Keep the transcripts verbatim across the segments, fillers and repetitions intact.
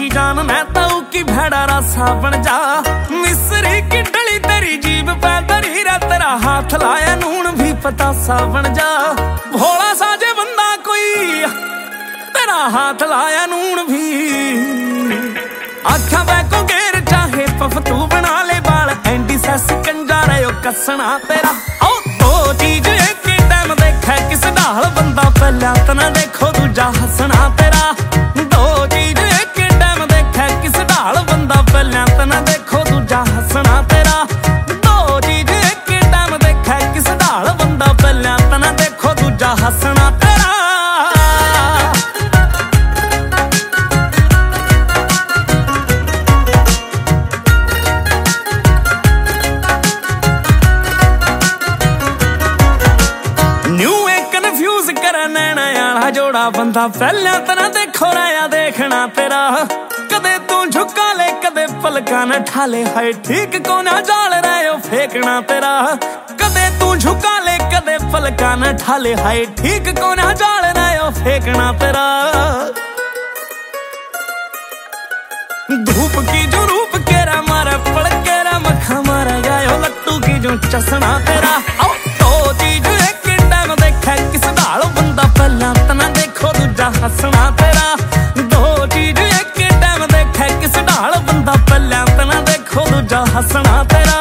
जान मैं ताऊ की भेड़ा रासा बन जा। मिस्री की डली तेरी जीभ पे दरी रे तेरा हाथ लाया नून भी पतासा बन जा। भोला साजे बंदा कोई तेरा हाथ लाया नून भी। आख्या बैको घेर चाहे पफ तू बना ले बाल एंटी सैस कंजा रहे कसना तेरा। ओ दो चीज एक टाइम देखा किस ढाल बंदा पहला तना देखो दूजा हसना तेरा। दो चीज एक टाइम देखा किस ढाल बंदा पहला तना देखो दूजा हसना तेरा। दो चीज एक टाइम देखा किस ढाल बंदा पहला तना देखो दूजा हसना तेरा। जोड़ा बंदा पहला तना देखो रहा देखना तेरा। कदे तू झुका ले कदे पलका न ठाले हाय ठीक को ना जाल रहे फेंकना तेरा। कदे तू झुका ले कदे पलका न ठाले हाय ठीक को ना जाल रहे फेंकना तेरा। धूप की जो रूप केरा मारा पड़ केरा मखा मारा गायो लट्टू की जो चसना तेरा। आओ तो चीज एक टाइम देखा किस ढाल बंदा पहला तना देखो दूजा हसना तेरा। दो चीज एक टाइम देखा किस ढाल बंदा पहला तना देखो दूजा हसना तेरा।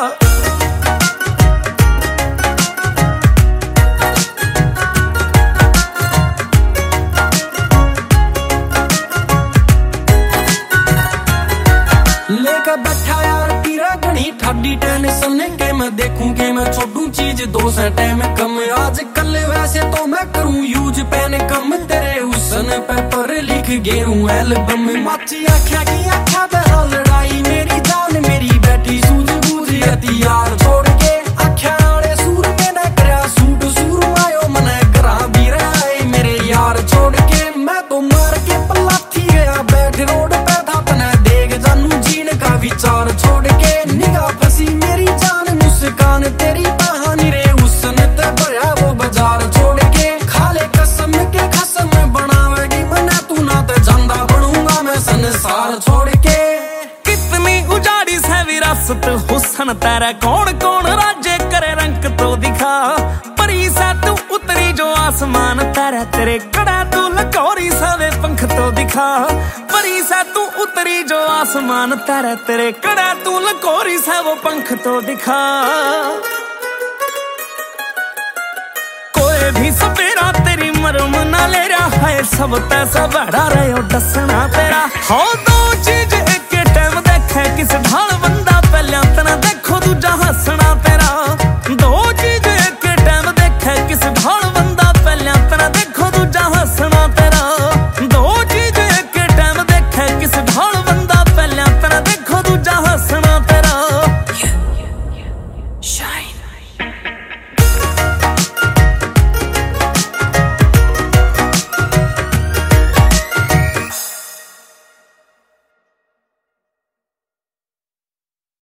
लेकर बैठा यार पीरा घनी ठाडी टेंशन के मैं देखूं के मैं छोड़ू चीज दो से टाइम कम। आज कल वैसे तो मैं करूं यूज पेन कम तेरे हुसन पे पर लिख गए हूं एल्बम। माची आख्या की आख्या बहा लड़ाई मेरी जान मेरी बेटी सूझ बूझ हथियार छोड़ के। आख्या वाले सूर में न करा सूट सूर आयो मने करा भी रहा मेरे यार छोड़ के। मैं तो मार के पलाथी गया बैठ रोड पे था तना देख जानू जीन का विचार छोड़ के। निगाह फंसी मेरी जान मुस्कान तेरी कहानी रे हुसन ते भरा वो बाजार छोड़ के। खाले कसम के खसम बनावेगी मना तू ना ते जांदा बनूंगा मैं संसार छोड़ के। कितनी उजाड़ी से विरासत हुसन तेरा कौन कौन राज्य करे रंग तो दिखा। परी सा तू उतरी जो आसमान तेरा तेरे कड़ा तू लकोरी सावे पंख तो दिखा। परी सा तू उतरी जो आसमान तेरा तेरे कड़ा तू लकोरी सा वो पंख तो दिखा। कोई भी सपेरा तेरी मरम ना ले रहा है सब तैसा बड़ा रहे हो डसना तेरा। हो दो